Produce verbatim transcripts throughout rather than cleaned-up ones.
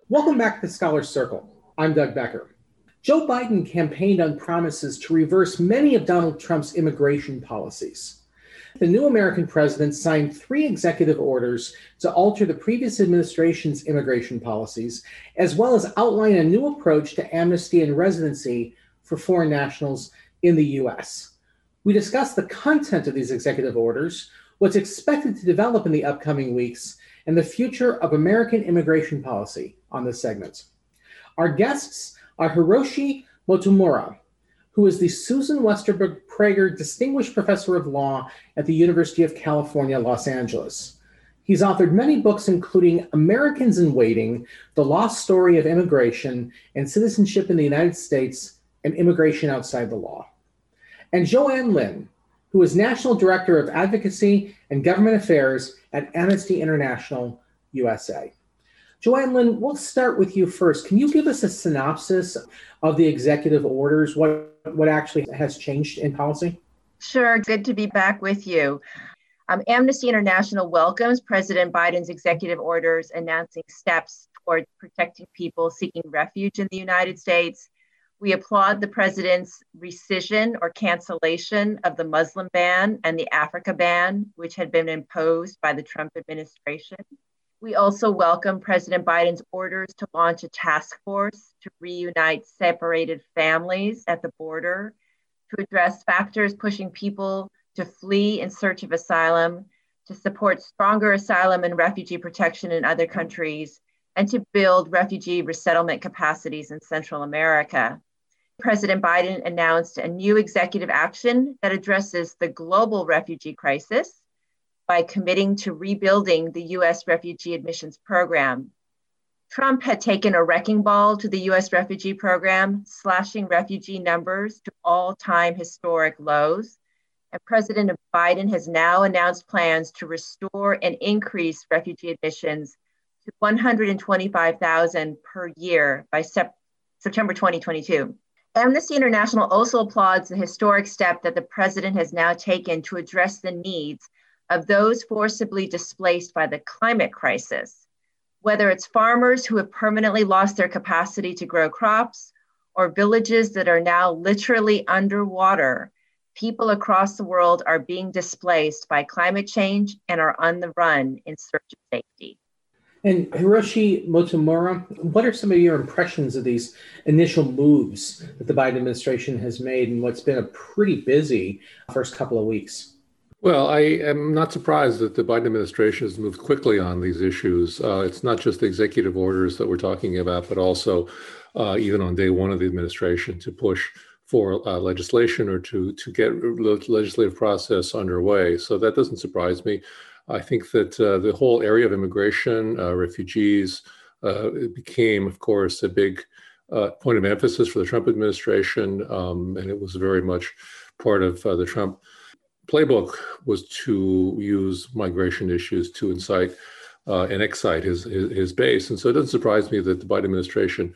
Welcome back to Scholar's Circle. I'm Doug Becker. Joe Biden campaigned on promises to reverse many of Donald Trump's immigration policies. The new American president signed three executive orders to alter the previous administration's immigration policies, as well as outline a new approach to amnesty and residency for foreign nationals in the U S. We discussed the content of these executive orders, what's expected to develop in the upcoming weeks, and the future of American immigration policy on this segment. Our guests are Hiroshi Motomura, who is the Susan Westerberg Prager Distinguished Professor of Law at the University of California, Los Angeles. He's authored many books, including Americans in Waiting, The Lost Story of Immigration and Citizenship in the United States and Immigration Outside the Law. And Joanne Lin, who is National Director of Advocacy and Government Affairs at Amnesty International U S A. Joanne Lin, we'll start with you first. Can you give us a synopsis of the executive orders, what, what actually has changed in policy? Sure, good to be back with you. Um, Amnesty International welcomes President Biden's executive orders announcing steps toward protecting people seeking refuge in the United States. We applaud the president's rescission or cancellation of the Muslim ban and the Africa ban, which had been imposed by the Trump administration. We also welcome President Biden's orders to launch a task force to reunite separated families at the border, to address factors pushing people to flee in search of asylum, to support stronger asylum and refugee protection in other countries, and to build refugee resettlement capacities in Central America. President Biden announced a new executive action that addresses the global refugee crisis by committing to rebuilding the U S refugee admissions program. Trump had taken a wrecking ball to the U S refugee program, slashing refugee numbers to all-time historic lows. And President Biden has now announced plans to restore and increase refugee admissions to one hundred twenty-five thousand per year by sep- September twenty twenty-two. Amnesty International also applauds the historic step that the president has now taken to address the needs of those forcibly displaced by the climate crisis, whether it's farmers who have permanently lost their capacity to grow crops or villages that are now literally underwater. People across the world are being displaced by climate change and are on the run in search of safety. And Hiroshi Motomura, what are some of your impressions of these initial moves that the Biden administration has made in what's been a pretty busy first couple of weeks? Well, I am not surprised that the Biden administration has moved quickly on these issues. Uh, it's not just the executive orders that we're talking about, but also uh, even on day one of the administration to push for uh, legislation or to, to get the legislative process underway. So that doesn't surprise me. I think that uh, the whole area of immigration, uh, refugees, uh, it became, of course, a big uh, point of emphasis for the Trump administration, um, and it was very much part of uh, the Trump playbook was to use migration issues to incite uh, and excite his, his his base. And so it doesn't surprise me that the Biden administration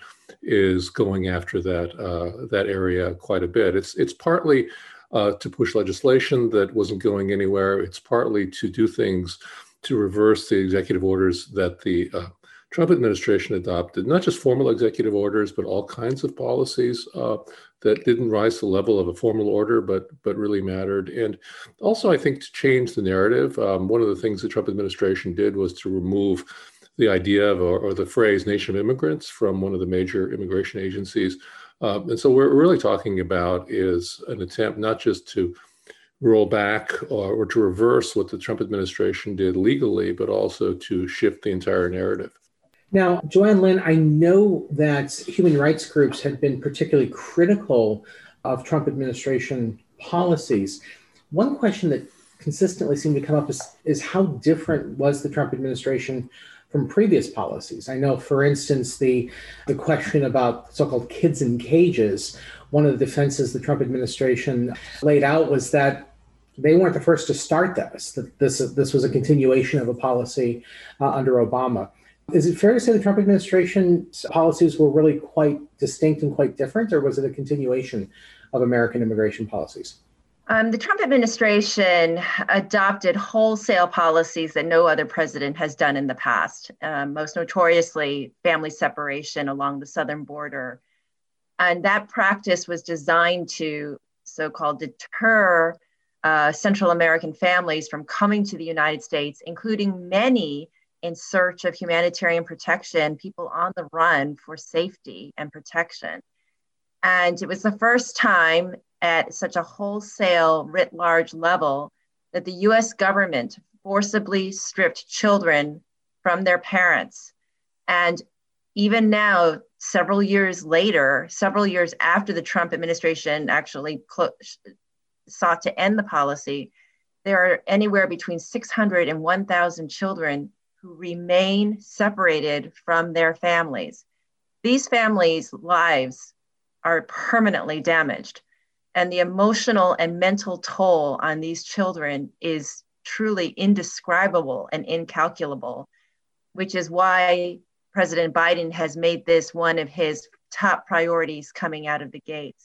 is going after that uh, that area quite a bit. It's it's partly uh, to push legislation that wasn't going anywhere. It's partly to do things to reverse the executive orders that the uh, Trump administration adopted, not just formal executive orders, but all kinds of policies uh, that didn't rise to the level of a formal order, but but really mattered. And also, I think, to change the narrative. Um, one of the things the Trump administration did was to remove the idea of, or, or the phrase nation of immigrants from one of the major immigration agencies. Um, and so what we're really talking about is an attempt not just to roll back or, or to reverse what the Trump administration did legally, but also to shift the entire narrative. Now, Joanne Lin, I know that human rights groups had been particularly critical of Trump administration policies. One question that consistently seemed to come up is, is how different was the Trump administration from previous policies? I know, for instance, the, the question about so-called kids in cages, one of the defenses the Trump administration laid out was that they weren't the first to start this, that this, this was a continuation of a policy uh, under Obama. Is it fair to say the Trump administration's policies were really quite distinct and quite different, or was it a continuation of American immigration policies? Um, the Trump administration adopted wholesale policies that no other president has done in the past, um, most notoriously family separation along the southern border. And that practice was designed to so-called deter uh, Central American families from coming to the United States, including many in search of humanitarian protection, people on the run for safety and protection. And it was the first time at such a wholesale, writ large level that the U S government forcibly stripped children from their parents. And even now, several years later, several years after the Trump administration actually clo- sought to end the policy, there are anywhere between six hundred and one thousand children who remain separated from their families. These families' lives are permanently damaged. And the emotional and mental toll on these children is truly indescribable and incalculable, which is why President Biden has made this one of his top priorities coming out of the gates.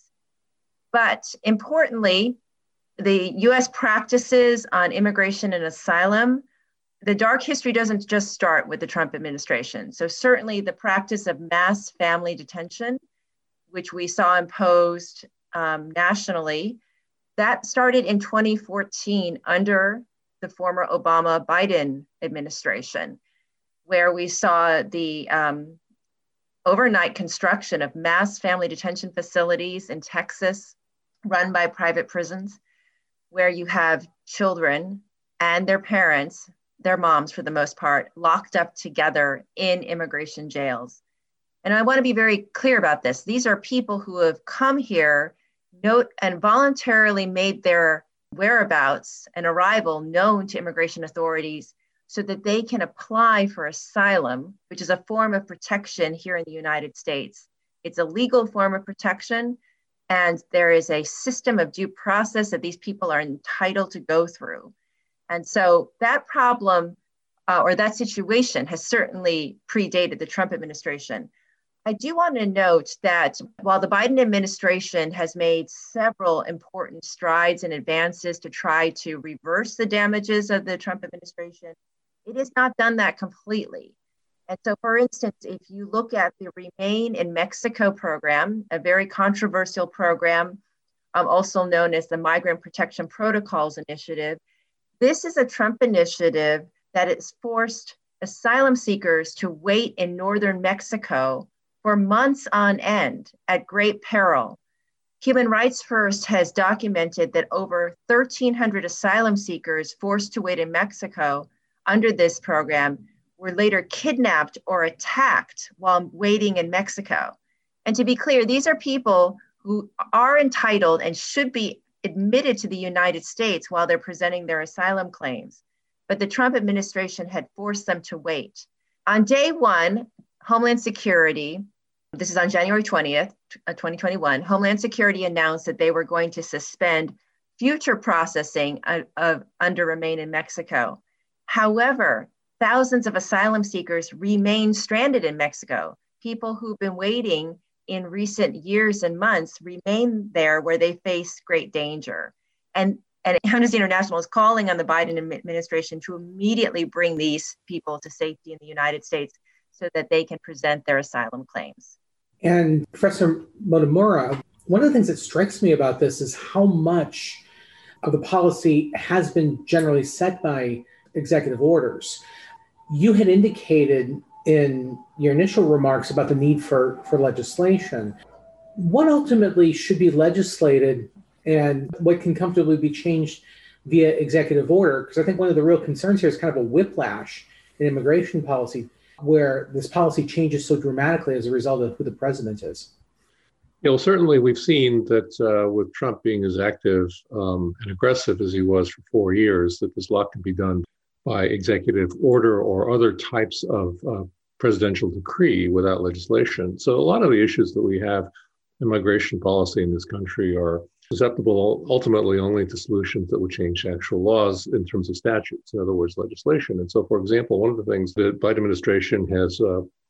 But importantly, the U S practices on immigration and asylum, the dark history doesn't just start with the Trump administration. So certainly the practice of mass family detention, which we saw imposed um, nationally, that started in twenty fourteen under the former Obama-Biden administration, where we saw the um, overnight construction of mass family detention facilities in Texas run by private prisons, where you have children and their parents, their moms for the most part, locked up together in immigration jails. And I want to be very clear about this. These are people who have come here note and voluntarily made their whereabouts and arrival known to immigration authorities so that they can apply for asylum, which is a form of protection here in the United States. It's a legal form of protection, and there is a system of due process that these people are entitled to go through. And so that problem uh, or that situation has certainly predated the Trump administration. I do want to note that while the Biden administration has made several important strides and advances to try to reverse the damages of the Trump administration, it has not done that completely. And so, for instance, if you look at the Remain in Mexico program, a very controversial program, um, also known as the Migrant Protection Protocols Initiative, this is a Trump initiative that has forced asylum seekers to wait in northern Mexico for months on end at great peril. Human Rights First has documented that over thirteen hundred asylum seekers forced to wait in Mexico under this program were later kidnapped or attacked while waiting in Mexico. And to be clear, these are people who are entitled and should be admitted to the United States while they're presenting their asylum claims. But the Trump administration had forced them to wait. On day one, Homeland Security, this is on January twentieth, twenty twenty-one, Homeland Security announced that they were going to suspend future processing of, of under Remain in Mexico. However, thousands of asylum seekers remain stranded in Mexico. People who've been waiting in recent years and months remain there where they face great danger. And, and Amnesty International is calling on the Biden administration to immediately bring these people to safety in the United States so that they can present their asylum claims. And Professor Motomura, one of the things that strikes me about this is how much of the policy has been generally set by executive orders. You had indicated in your initial remarks about the need for, for legislation. What ultimately should be legislated and what can comfortably be changed via executive order? Because I think one of the real concerns here is kind of a whiplash in immigration policy, where this policy changes so dramatically as a result of who the president is. Yeah, well, certainly we've seen that uh, with Trump being as active um, and aggressive as he was for four years, that this lot can be done by executive order or other types of uh, presidential decree without legislation. So a lot of the issues that we have in migration policy in this country are susceptible ultimately only to solutions that would change actual laws in terms of statutes, in other words, legislation. And so, for example, one of the things that the Biden administration has uh,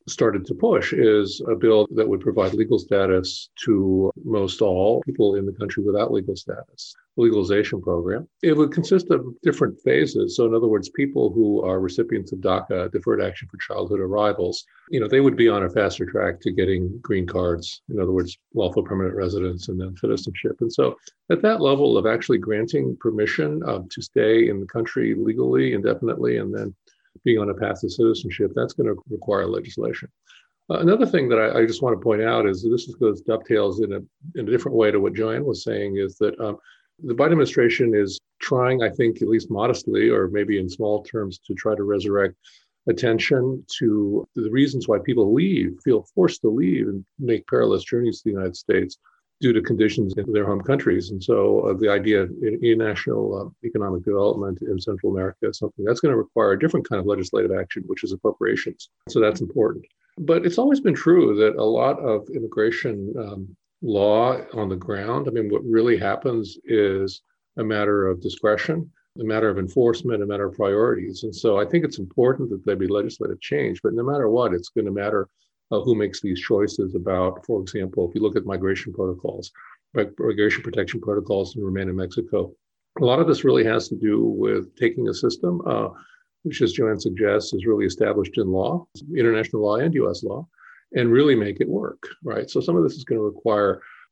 started to push is a bill that would provide legal status to most all people in the country without legal status, the legalization program. It would consist of different phases. So in other words, people who are recipients of DACA, Deferred Action for Childhood Arrivals, you know, they would be on a faster track to getting green cards, in other words, lawful permanent residence and then citizenship. And so at that level of actually granting permission uh, to stay in the country legally, indefinitely, and then being on a path to citizenship, that's going to require legislation. Uh, another thing that I, I just want to point out is that this is, goes dovetails in a, in a different way to what Joanne was saying, is that um, the Biden administration is trying, I think, at least modestly, or maybe in small terms, to try to resurrect attention to the reasons why people leave, feel forced to leave and make perilous journeys to the United States due to conditions in their home countries. And so uh, the idea of international uh, economic development in Central America is something that's going to require a different kind of legislative action, which is appropriations. So that's important. But it's always been true that a lot of immigration um, law on the ground, I mean, what really happens is a matter of discretion, a matter of enforcement, a matter of priorities. And so I think it's important that there be legislative change, but no matter what, it's going to matter Uh, who makes these choices about, for example, if you look at migration protocols, migration protection protocols in Romania and Mexico, a lot of this really has to do with taking a system, uh, which, as Joanne suggests, is really established in law, international law and U S law, and really make it work, right? So some of this is going to require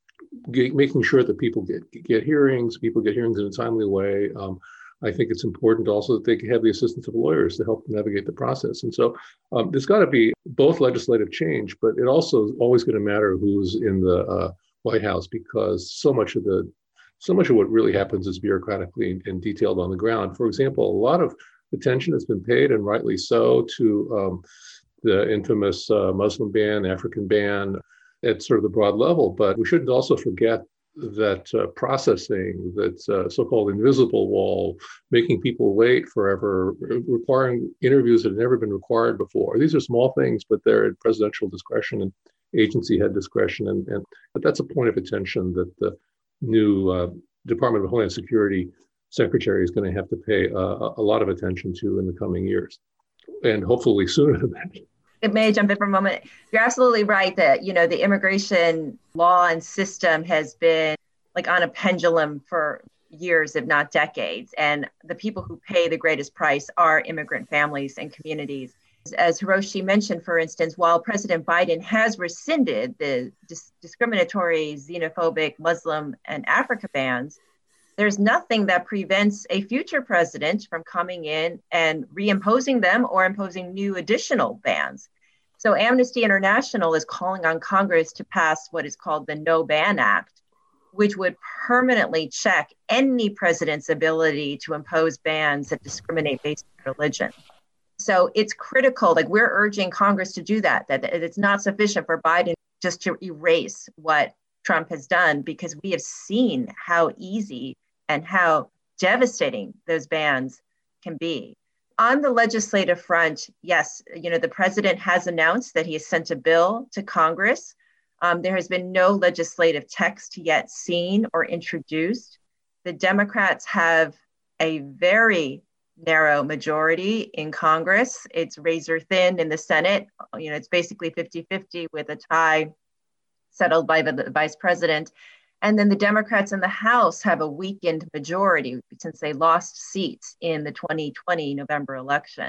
get, making sure that people get, get hearings, people get hearings in a timely way. Um, I think it's important also that they have the assistance of lawyers to help navigate the process. And so um, there's got to be both legislative change, but it also is always going to matter who's in the uh, White House, because so much of the so much of what really happens is bureaucratically and detailed on the ground. For example, a lot of attention has been paid, and rightly so, to um, the infamous uh, Muslim ban, African ban at sort of the broad level. But we shouldn't also forget that uh, processing, that uh, so-called invisible wall, making people wait forever, requiring interviews that had never been required before. These are small things, but they're at presidential discretion and agency head discretion. And, and but that's a point of attention that the new uh, Department of Homeland Security Secretary is going to have to pay uh, a lot of attention to in the coming years, and hopefully sooner than that. It may jump in for a moment. You're absolutely right that, you know, the immigration law and system has been like on a pendulum for years, if not decades. And the people who pay the greatest price are immigrant families and communities. As Hiroshi mentioned, for instance, while President Biden has rescinded the dis- discriminatory, xenophobic Muslim and Africa bans, there's nothing that prevents a future president from coming in and reimposing them or imposing new additional bans. So Amnesty International is calling on Congress to pass what is called the No Ban Act, which would permanently check any president's ability to impose bans that discriminate based on religion. So it's critical, like we're urging Congress to do that, that it's not sufficient for Biden just to erase what Trump has done, because we have seen how easy and how devastating those bans can be. On the legislative front, yes, you know, the president has announced that he has sent a bill to Congress. Um, there has been no legislative text yet seen or introduced. The Democrats have a very narrow majority in Congress. It's razor thin in the Senate. You know, it's basically fifty-fifty with a tie settled by the vice president. And then the Democrats in the House have a weakened majority since they lost seats in the twenty twenty November election.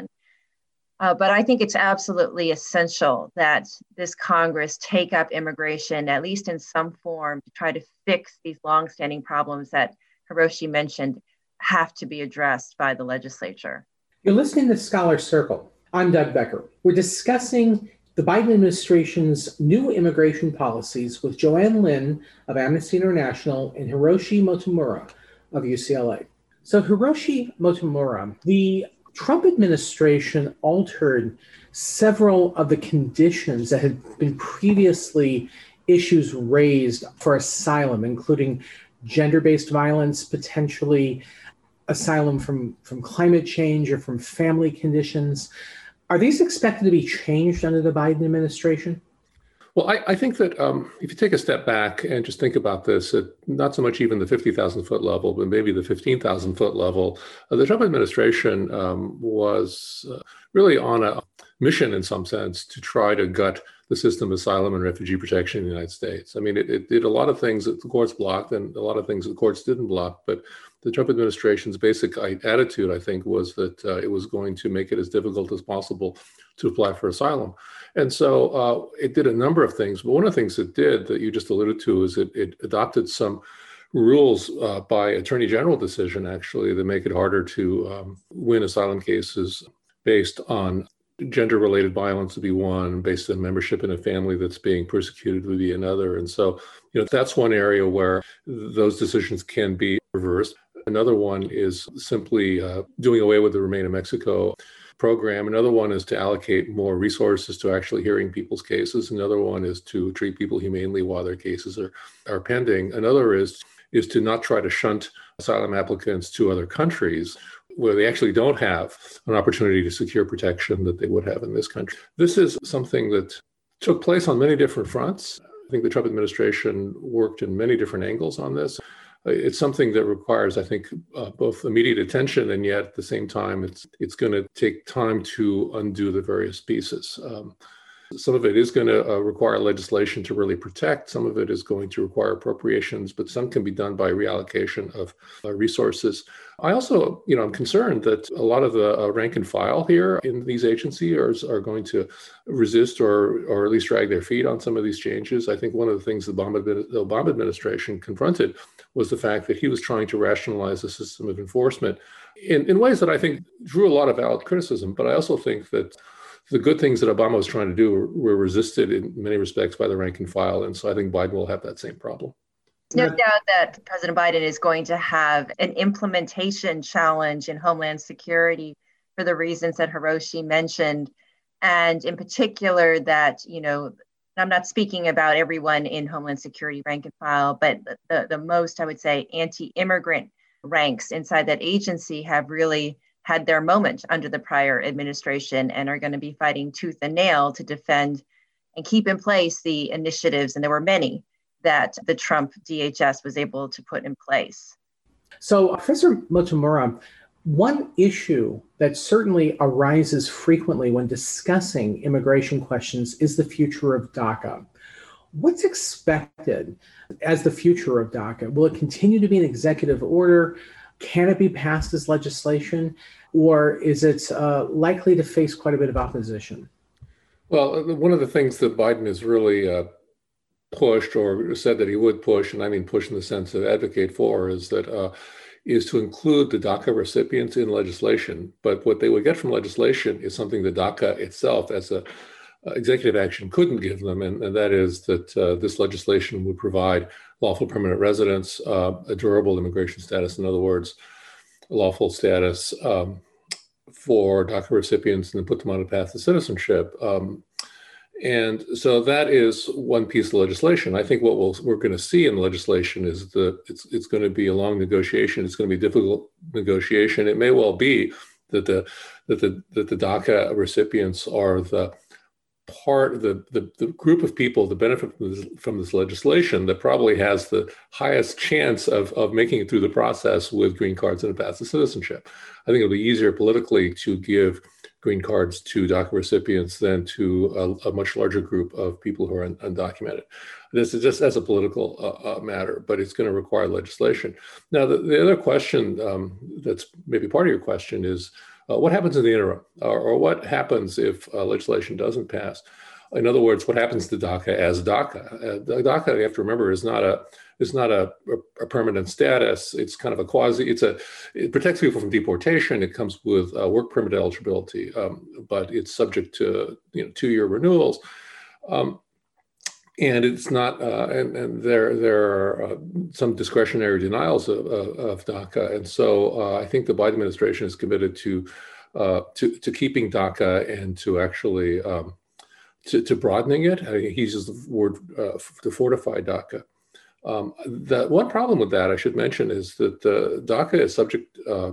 Uh, but I think it's absolutely essential that this Congress take up immigration, at least in some form, to try to fix these longstanding problems that Hiroshi mentioned have to be addressed by the legislature. You're listening to Scholar Circle. I'm Doug Becker. We're discussing the Biden administration's new immigration policies with Joanne Lynn of Amnesty International and Hiroshi Motomura of U C L A. So Hiroshi Motomura, the Trump administration altered several of the conditions that had been previously issues raised for asylum, including gender-based violence, potentially asylum from, from climate change or from family conditions. Are these expected to be changed under the Biden administration? Well, I, I think that um, if you take a step back and just think about this, at not so much even the fifty thousand foot level, but maybe the fifteen thousand foot level, uh, the Trump administration um, was uh, really on a mission in some sense to try to gut the system of asylum and refugee protection in the United States. I mean, it, it did a lot of things that the courts blocked and a lot of things that the courts didn't block, but the Trump administration's basic attitude, I think, was that uh, it was going to make it as difficult as possible to apply for asylum. And so uh, it did a number of things, but one of the things it did that you just alluded to is it, it adopted some rules uh, by attorney general decision, actually, that make it harder to um, win asylum cases based on gender-related violence would be one, based on membership in a family that's being persecuted would be another. And so, you know, that's one area where those decisions can be reversed. Another one is simply uh, doing away with the Remain in Mexico program. Another one is to allocate more resources to actually hearing people's cases. Another one is to treat people humanely while their cases are, are pending. Another is, is to not try to shunt asylum applicants to other countries where they actually don't have an opportunity to secure protection that they would have in this country. This is something that took place on many different fronts. I think the Trump administration worked in many different angles on this. It's something that requires, I think, uh, both immediate attention, and yet at the same time, it's it's going to take time to undo the various pieces. Um, Some of it is going to uh, require legislation to really protect. Some of it is going to require appropriations, but some can be done by reallocation of uh, resources. I also, you know, I'm concerned that a lot of the uh, rank and file here in these agencies are, are going to resist or or at least drag their feet on some of these changes. I think one of the things the Obama, the Obama administration confronted was the fact that he was trying to rationalize the system of enforcement in, in ways that I think drew a lot of valid criticism. But I also think that the good things that Obama was trying to do were resisted in many respects by the rank and file. And so I think Biden will have that same problem. No doubt that President Biden is going to have an implementation challenge in Homeland Security for the reasons that Hiroshi mentioned. And in particular that, you know, I'm not speaking about everyone in Homeland Security rank and file, but the, the most, I would say, anti-immigrant ranks inside that agency have really had their moment under the prior administration and are going to be fighting tooth and nail to defend and keep in place the initiatives, and there were many, that the Trump D H S was able to put in place. So, Professor Motomura, one issue that certainly arises frequently when discussing immigration questions is the future of DACA. What's expected as the future of DACA? Will it continue to be an executive order? Can it be passed as legislation? Or is it uh, likely to face quite a bit of opposition? Well, one of the things that Biden has really uh, pushed or said that he would push, and I mean push in the sense of advocate for, is that uh, is to include the DACA recipients in legislation. But what they would get from legislation is something that DACA itself as a uh, executive action couldn't give them. And, and that is that uh, this legislation would provide lawful permanent residence, uh, a durable immigration status, in other words, lawful status um, for DACA recipients, and then put them on a path to citizenship. Um, And so that is one piece of legislation. I think what we'll, we're going to see in the legislation is that it's it's going to be a long negotiation. It's going to be a difficult negotiation. It may well be that the that the that the DACA recipients are the part the the, the group of people that benefit from this, from this legislation that probably has the highest chance of of making it through the process with green cards and a path to citizenship. I think it'll be easier politically to give green cards to DACA recipients than to a, a much larger group of people who are un, undocumented. This is just as a political uh, uh, matter, but it's going to require legislation. Now, the, the other question um, that's maybe part of your question is, uh, what happens in the interim? Or, or what happens if uh, legislation doesn't pass? In other words, what happens to DACA as DACA? Uh, DACA, you have to remember, is not a It's not a, a permanent status. It's kind of a quasi, it's a, it protects people from deportation. It comes with uh, work permit eligibility, um, but it's subject to, you know, two-year renewals. Um, and it's not, uh, and, and there, there are uh, some discretionary denials of, of, of DACA. And so uh, I think the Biden administration is committed to, uh, to, to keeping DACA and to actually, um, to, to broadening it. I mean, he uses the word uh, to fortify DACA. Um, the one problem with that, I should mention, is that uh, DACA is subject, uh,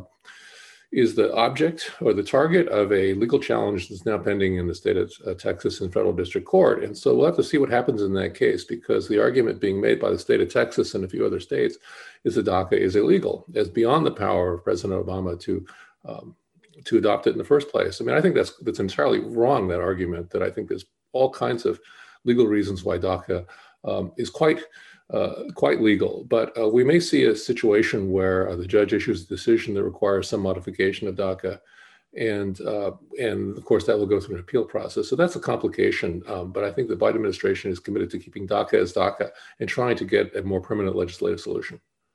is the object or the target of a legal challenge that's now pending in the state of uh, Texas in federal district court. And so we'll have to see what happens in that case, because the argument being made by the state of Texas and a few other states is that DACA is illegal, as beyond the power of President Obama to um, to adopt it in the first place. I mean, I think that's that's entirely wrong, that argument, that I think there's all kinds of legal reasons why DACA um, is quite uh, quite legal. But uh, we may see a situation where uh, the judge issues a decision that requires some modification of DACA. And uh, and of course, that will go through an appeal process. So that's a complication. Um, but I think the Biden administration is committed to keeping DACA as DACA and trying to get a more permanent legislative solution.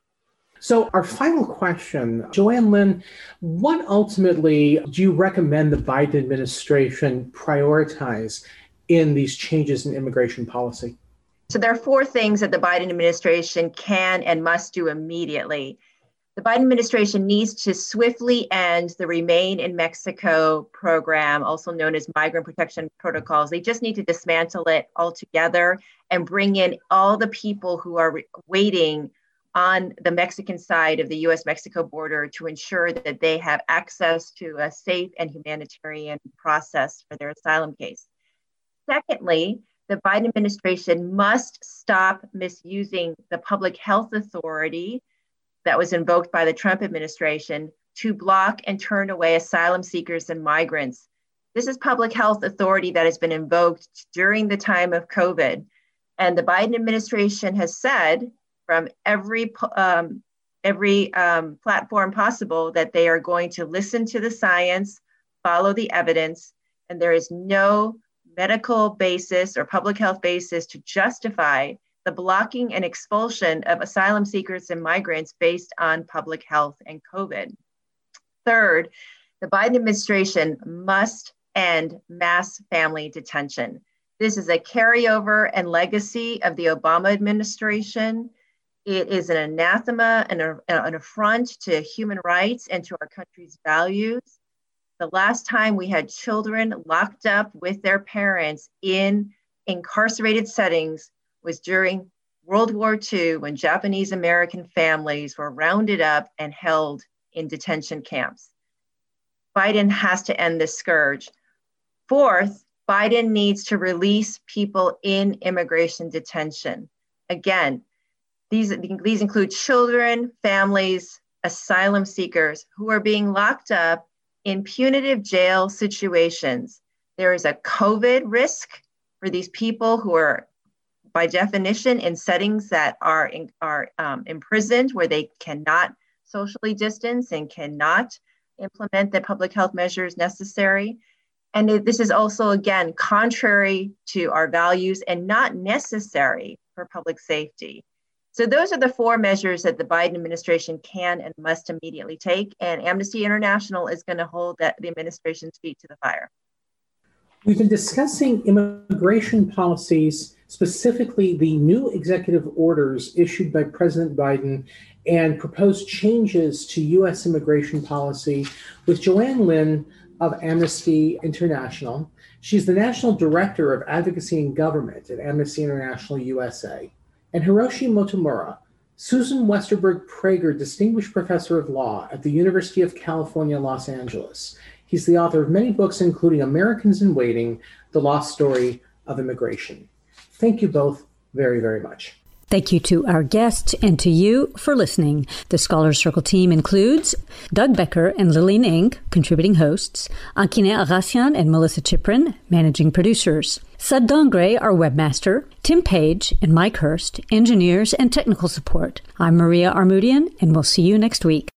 So our final question, Joanne Lynn, what ultimately do you recommend the Biden administration prioritize in these changes in immigration policy? So there are four things that the Biden administration can and must do immediately. The Biden administration needs to swiftly end the Remain in Mexico program, also known as migrant protection protocols. They just need to dismantle it altogether and bring in all the people who are re- waiting on the Mexican side of the U S Mexico border to ensure that they have access to a safe and humanitarian process for their asylum case. Secondly, the Biden administration must stop misusing the public health authority that was invoked by the Trump administration to block and turn away asylum seekers and migrants. This is public health authority that has been invoked during the time of COVID. And the Biden administration has said from every, um, every um, platform possible that they are going to listen to the science, follow the evidence, and there is no medical basis or public health basis to justify the blocking and expulsion of asylum seekers and migrants based on public health and COVID. Third, the Biden administration must end mass family detention. This is a carryover and legacy of the Obama administration. It is an anathema and a, an affront to human rights and to our country's values. The last time we had children locked up with their parents in incarcerated settings was during World War Two, when Japanese American families were rounded up and held in detention camps. Biden has to end this scourge. Fourth, Biden needs to release people in immigration detention. Again, these, these include children, families, asylum seekers who are being locked up in punitive jail situations. There is a COVID risk for these people who are, by definition, in settings that are, in, are um, imprisoned, where they cannot socially distance and cannot implement the public health measures necessary. And it, this is also, again, contrary to our values and not necessary for public safety. So those are the four measures that the Biden administration can and must immediately take. And Amnesty International is going to hold that, the administration's feet to the fire. We've been discussing immigration policies, specifically the new executive orders issued by President Biden and proposed changes to U S immigration policy with Joanne Lynn of Amnesty International. She's the National Director of Advocacy and Government at Amnesty International U S A. And Hiroshi Motomura, Susan Westerberg Prager Distinguished Professor of Law at the University of California, Los Angeles. He's the author of many books, including Americans in Waiting, The Lost Story of Immigration. Thank you both very, very much. Thank you to our guests and to you for listening. The Scholars Circle team includes Doug Becker and Lillian Ng, contributing hosts, Ankine Agassian and Melissa Chiprin, managing producers, Sud Dongre, our webmaster, Tim Page and Mike Hurst, engineers and technical support. I'm Maria Armudian, and we'll see you next week.